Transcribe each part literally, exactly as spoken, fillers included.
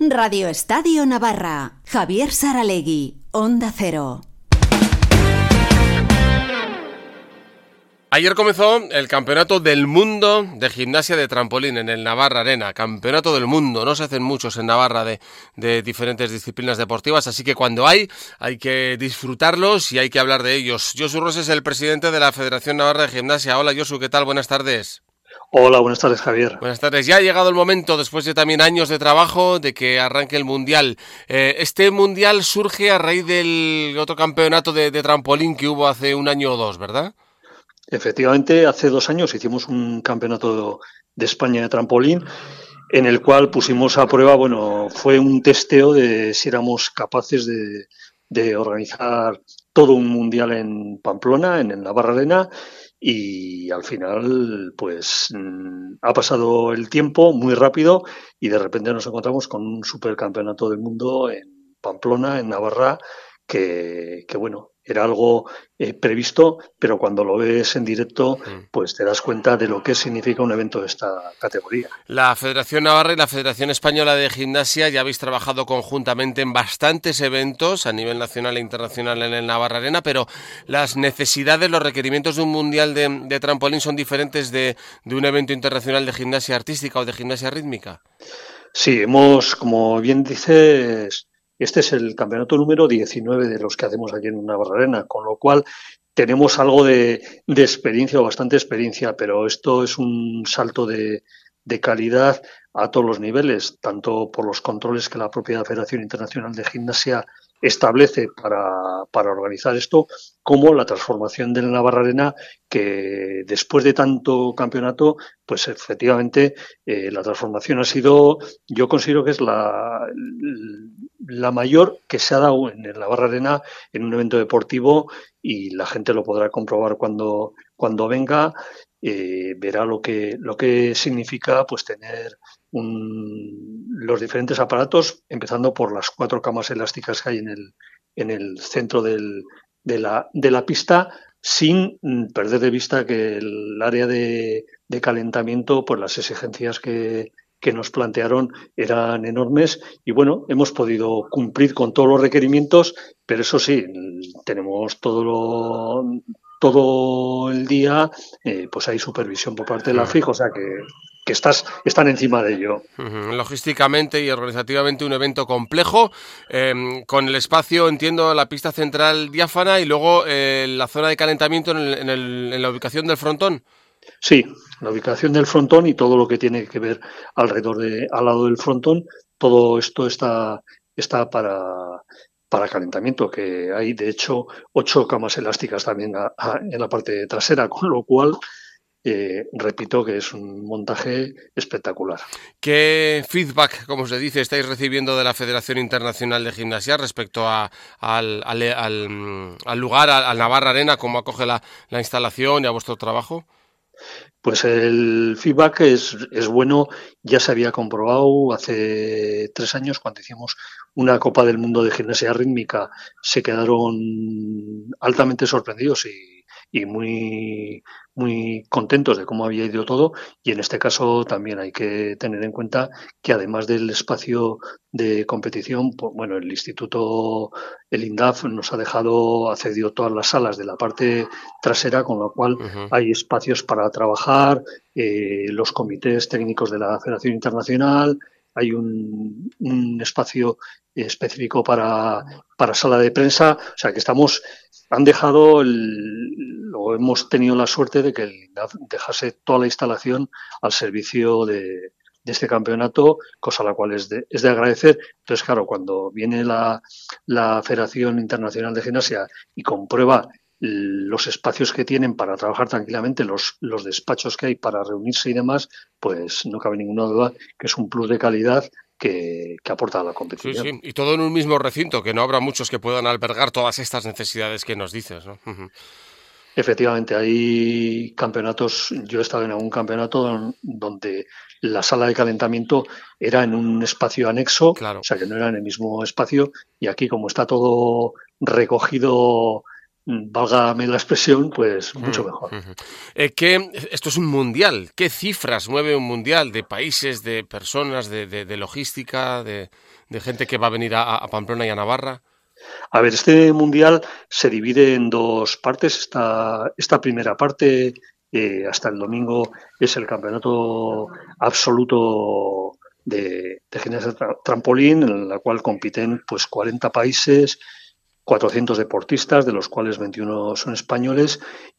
Radio Estadio Navarra. Javier Saralegui, Onda Cero. Ayer comenzó el Campeonato del Mundo de Gimnasia de Trampolín en el Navarra Arena. Campeonato del Mundo, no se hacen muchos en Navarra de, de diferentes disciplinas deportivas, así que cuando hay, hay que disfrutarlos y hay que hablar de ellos. Josu Ros es el presidente de la Federación Navarra de Gimnasia. Hola Josu, ¿qué tal? Buenas tardes. Hola, buenas tardes, Javier. Buenas tardes. Ya ha llegado el momento, después de también años de trabajo, de que arranque el Mundial. Eh, este Mundial surge a raíz del otro campeonato de, de trampolín que hubo hace un año o dos, ¿verdad? Efectivamente, hace dos años hicimos un campeonato de España de trampolín en el cual pusimos a prueba, bueno, fue un testeo de si éramos capaces de, de organizar todo un Mundial en Pamplona, en el Navarra Arena. Y al final, pues ha pasado el tiempo muy rápido y de repente nos encontramos con un supercampeonato del mundo en Pamplona, en Navarra, que, que bueno, era algo eh, previsto, pero cuando lo ves en directo, pues te das cuenta de lo que significa un evento de esta categoría. La Federación Navarra y la Federación Española de Gimnasia ya habéis trabajado conjuntamente en bastantes eventos a nivel nacional e internacional en el Navarra Arena, pero las necesidades, los requerimientos de un mundial de, de trampolín son diferentes de, de un evento internacional de gimnasia artística o de gimnasia rítmica. Sí, hemos, como bien dices, este es el campeonato número diecinueve de los que hacemos aquí en Navarra Arena, con lo cual tenemos algo de, de experiencia o bastante experiencia, pero esto es un salto de, de calidad a todos los niveles, tanto por los controles que la propia Federación Internacional de Gimnasia establece para, para organizar esto, como la transformación de la Navarra Arena, que después de tanto campeonato, pues efectivamente eh, la transformación ha sido, yo considero que es la, la mayor que se ha dado en el Navarra Arena en un evento deportivo, y la gente lo podrá comprobar cuando, cuando venga. Eh, verá lo que lo que significa pues tener un, los diferentes aparatos, empezando por las cuatro camas elásticas que hay en el en el centro del, de la de la pista, sin perder de vista que el área de, de calentamiento, pues las exigencias que que nos plantearon eran enormes y bueno, hemos podido cumplir con todos los requerimientos, pero eso sí, tenemos todo lo todo el día, eh, pues hay supervisión por parte de la F I J, o sea que, que estás, están encima de ello. Uh-huh. Logísticamente y organizativamente un evento complejo, eh, con el espacio, entiendo, la pista central diáfana y luego eh, la zona de calentamiento en, el, en, el, en la ubicación del frontón. Sí, la ubicación del frontón y todo lo que tiene que ver alrededor de, al lado del frontón, todo esto está, está para... para calentamiento, que hay de hecho ocho camas elásticas también a, a, en la parte trasera, con lo cual eh, repito que es un montaje espectacular. ¿Qué feedback, como se dice, estáis recibiendo de la Federación Internacional de Gimnasia respecto a, al, al, al, al lugar, al Navarra Arena, cómo acoge la, la instalación y a vuestro trabajo? Pues el feedback es, es bueno, ya se había comprobado hace tres años cuando hicimos una Copa del Mundo de Gimnasia Rítmica, se quedaron altamente sorprendidos y, y muy, muy contentos de cómo había ido todo, y en este caso también hay que tener en cuenta que además del espacio de competición, pues bueno, el Instituto, el INDAF nos ha dejado, ha cedido todas las salas de la parte trasera, con lo cual uh-huh. hay espacios para trabajar, eh, los comités técnicos de la Federación Internacional, hay un, un espacio específico para, para sala de prensa, o sea que estamos, han dejado, el, o hemos tenido la suerte de que el INDAF dejase toda la instalación al servicio de, de este campeonato, cosa a la cual es de, es de agradecer. Entonces, claro, cuando viene la, la Federación Internacional de Gimnasia y comprueba los espacios que tienen para trabajar tranquilamente, los, los despachos que hay para reunirse y demás, pues no cabe ninguna duda que es un plus de calidad que, que aporta a la competición. Sí, sí, y todo en un mismo recinto, que no habrá muchos que puedan albergar todas estas necesidades que nos dices, ¿no? Uh-huh. Efectivamente, hay campeonatos, yo he estado en algún campeonato donde la sala de calentamiento era en un espacio anexo, claro. O sea que no era en el mismo espacio, y aquí como está todo recogido válgame la expresión, pues mucho Uh, mejor. uh-huh. Eh, ¿qué, esto es un mundial. ¿Qué cifras mueve un mundial de países, de personas, de, de, de logística, de, de gente que va a venir a, a Pamplona y a Navarra? A ver, este mundial se divide en dos partes. Esta, esta primera parte, eh, hasta el domingo, es el campeonato absoluto de, de gimnasia tra trampolín, en la cual compiten pues cuarenta países, cuatrocientos deportistas, de los cuales veintiuno son españoles,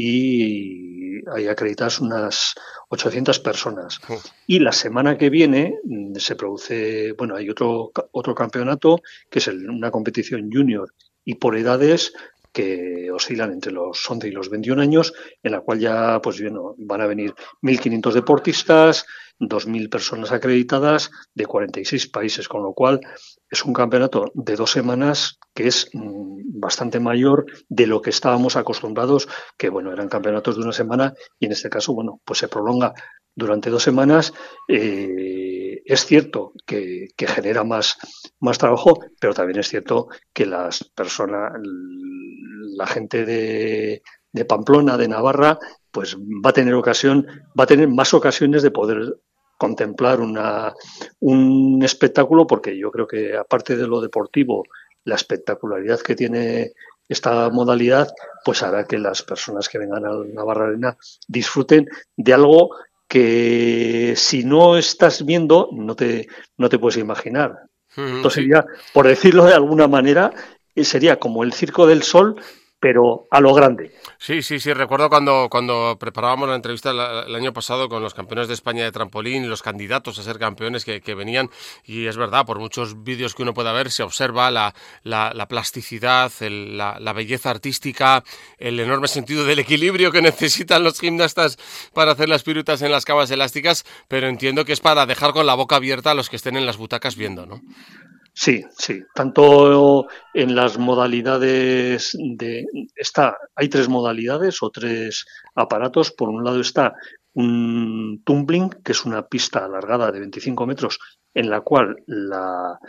y hay acreditadas unas ochocientas personas. Uh. Y la semana que viene se produce, bueno, hay otro, otro campeonato, que es el, una competición junior y por edades, que oscilan entre los once y los veintiún años, en la cual ya pues bueno, van a venir mil quinientos deportistas, dos mil personas acreditadas de cuarenta y seis países, con lo cual es un campeonato de dos semanas que es mmm, bastante mayor de lo que estábamos acostumbrados, que bueno, eran campeonatos de una semana, y en este caso, bueno, pues se prolonga durante dos semanas. Eh, es cierto que, que genera más, más trabajo, pero también es cierto que las personas, la gente de, de Pamplona, de Navarra, pues va a tener ocasión, va a tener más ocasiones de poder contemplar una, un espectáculo, porque yo creo que aparte de lo deportivo, la espectacularidad que tiene esta modalidad, pues hará que las personas que vengan a Navarra Arena disfruten de algo que si no estás viendo no te, no te puedes imaginar. Esto sería, por decirlo de alguna manera, sería como el Circo del Sol, pero a lo grande. Sí, sí, sí, recuerdo cuando, cuando preparábamos la entrevista la, el año pasado con los campeones de España de trampolín y los candidatos a ser campeones que, que venían, y es verdad, por muchos vídeos que uno pueda ver, se observa la, la, la plasticidad, el, la, la belleza artística, el enorme sentido del equilibrio que necesitan los gimnastas para hacer las piruetas en las camas elásticas, pero entiendo que es para dejar con la boca abierta a los que estén en las butacas viendo, ¿no? Sí, sí, tanto en las modalidades de está, hay tres modalidades o tres aparatos. Por un lado está un tumbling, que es una pista alargada de veinticinco metros, en la cual la,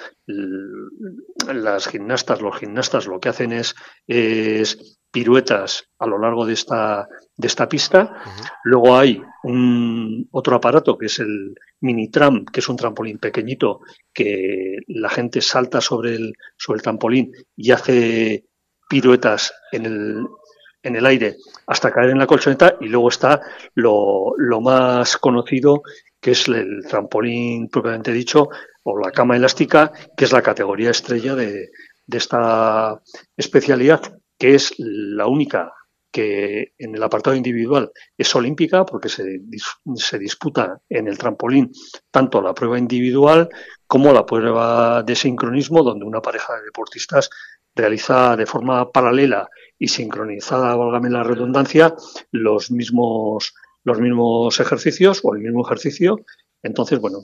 las gimnastas, los gimnastas lo que hacen es, es piruetas a lo largo de esta, de esta pista. Uh-huh. Luego hay un otro aparato que es el mini tram, que es un trampolín pequeñito que la gente salta sobre el, sobre el trampolín y hace piruetas en el, en el aire hasta caer en la colchoneta. Y luego está lo, lo más conocido, que es el trampolín propiamente dicho, o la cama elástica, que es la categoría estrella de, de esta especialidad, que es la única que en el apartado individual es olímpica, porque se, se disputa en el trampolín tanto la prueba individual como la prueba de sincronismo, donde una pareja de deportistas realiza de forma paralela y sincronizada, válgame la redundancia, los mismos, los mismos ejercicios o el mismo ejercicio. Entonces, bueno,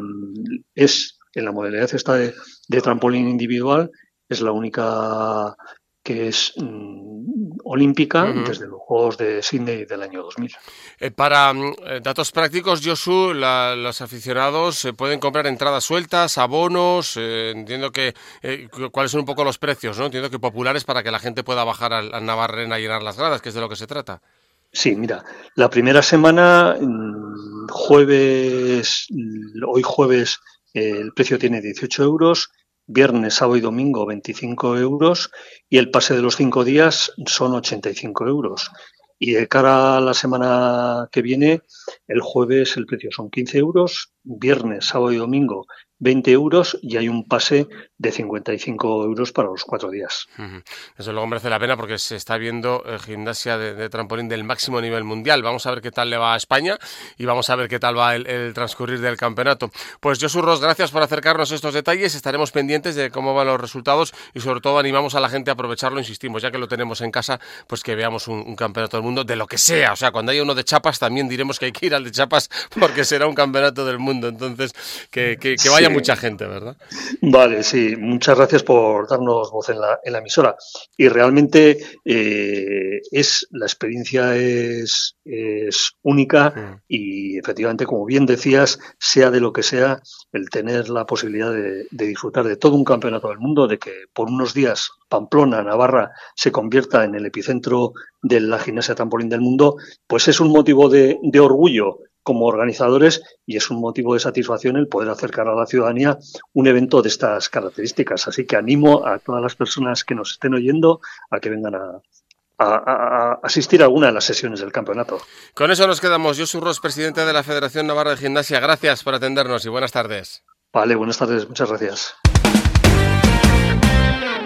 es en la modalidad esta de, de trampolín individual, es la única que es mmm, olímpica uh-huh. desde los Juegos de Sydney del año dos mil. Eh, para eh, datos prácticos, Josu, la, los aficionados eh, pueden comprar entradas sueltas, abonos, eh, entiendo que eh, cuáles son un poco los precios, ¿no? Entiendo que populares para que la gente pueda bajar al, al Navarra Arena a llenar las gradas, que es de lo que se trata. Sí, mira, la primera semana, jueves, hoy jueves, eh, el precio tiene dieciocho euros, viernes, sábado y domingo veinticinco euros, y el pase de los cinco días son ochenta y cinco euros. Y de cara a la semana que viene, el jueves el precio son quince euros, viernes, sábado y domingo veinte euros, y hay un pase de cincuenta y cinco euros para los cuatro días. Desde luego merece la pena porque se está viendo eh, gimnasia de, de trampolín del máximo nivel mundial. Vamos a ver qué tal le va a España y vamos a ver qué tal va el, el transcurrir del campeonato. Pues Josu Ros, gracias por acercarnos estos detalles. Estaremos pendientes de cómo van los resultados y sobre todo animamos a la gente a aprovecharlo, insistimos, ya que lo tenemos en casa, pues que veamos un, un campeonato del mundo de lo que sea. O sea, cuando haya uno de chapas también diremos que hay que ir al de chapas porque será un campeonato del mundo mundo, entonces que, que, que vaya sí. mucha gente, ¿verdad? Vale, sí, muchas gracias por darnos voz en la, en la emisora. Y realmente eh, es la experiencia es, es única sí. y efectivamente, como bien decías, sea de lo que sea, el tener la posibilidad de, de disfrutar de todo un campeonato del mundo, de que por unos días Pamplona, Navarra, se convierta en el epicentro de la gimnasia trampolín del mundo, pues es un motivo de, de orgullo como organizadores y es un motivo de satisfacción el poder acercar a la ciudadanía un evento de estas características. Así que animo a todas las personas que nos estén oyendo a que vengan a, a, a asistir a alguna de las sesiones del campeonato. Con eso nos quedamos. Josu Ros, presidente de la Federación Navarra de Gimnasia. Gracias por atendernos y buenas tardes. Vale, buenas tardes. Muchas gracias.